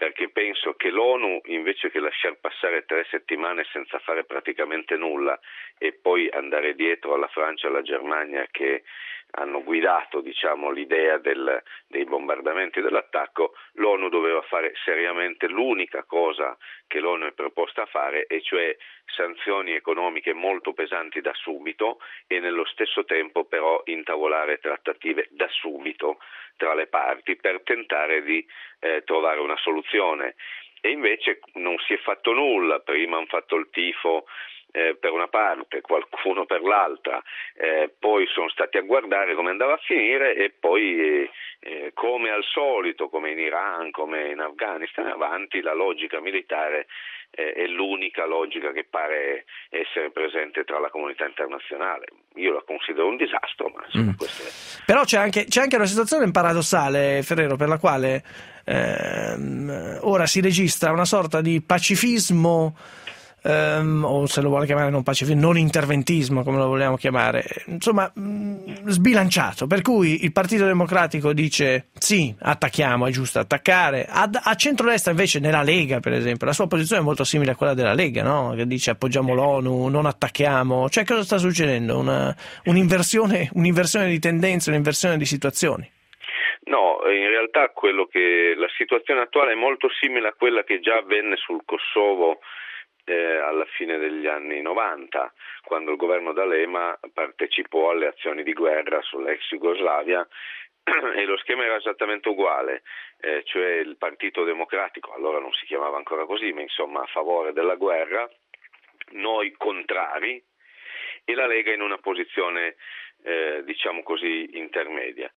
perché penso che l'ONU, invece che lasciar passare 3 settimane senza fare praticamente nulla e poi andare dietro alla Francia e alla Germania che hanno guidato, diciamo, l'idea dei bombardamenti e dell'attacco, l'ONU doveva fare seriamente l'unica cosa che l'ONU è proposta a fare, e cioè sanzioni economiche molto pesanti da subito, e nello stesso tempo però intavolare trattative da subito tra le parti per tentare di trovare una soluzione. E invece non si è fatto nulla. Prima hanno fatto il tifo per una parte, qualcuno per l'altra, poi sono stati a guardare come andava a finire, e poi come al solito, come in Iran, come in Afghanistan, avanti la logica militare è l'unica logica che pare essere presente tra la comunità internazionale. Io la considero un disastro, ma insomma questo è. Però c'è anche una situazione paradossale, Ferrero, per la quale ora si registra una sorta di pacifismo, o se lo vuole chiamare non pacifismo, non interventismo, come lo vogliamo chiamare, insomma sbilanciato, per cui il Partito Democratico dice sì, attacchiamo, è giusto attaccare, a centrodestra invece, nella Lega per esempio, la sua posizione è molto simile a quella della Lega, no? Che dice appoggiamo l'ONU, non attacchiamo. Cioè, cosa sta succedendo? Un'inversione di tendenze, un'inversione di situazioni? No, in realtà la situazione attuale è molto simile a quella che già avvenne sul Kosovo alla fine degli anni 90, quando il governo D'Alema partecipò alle azioni di guerra sull'ex Jugoslavia, e lo schema era esattamente uguale, cioè il Partito Democratico, allora non si chiamava ancora così, ma insomma a favore della guerra, noi contrari, e la Lega in una posizione diciamo così intermedia.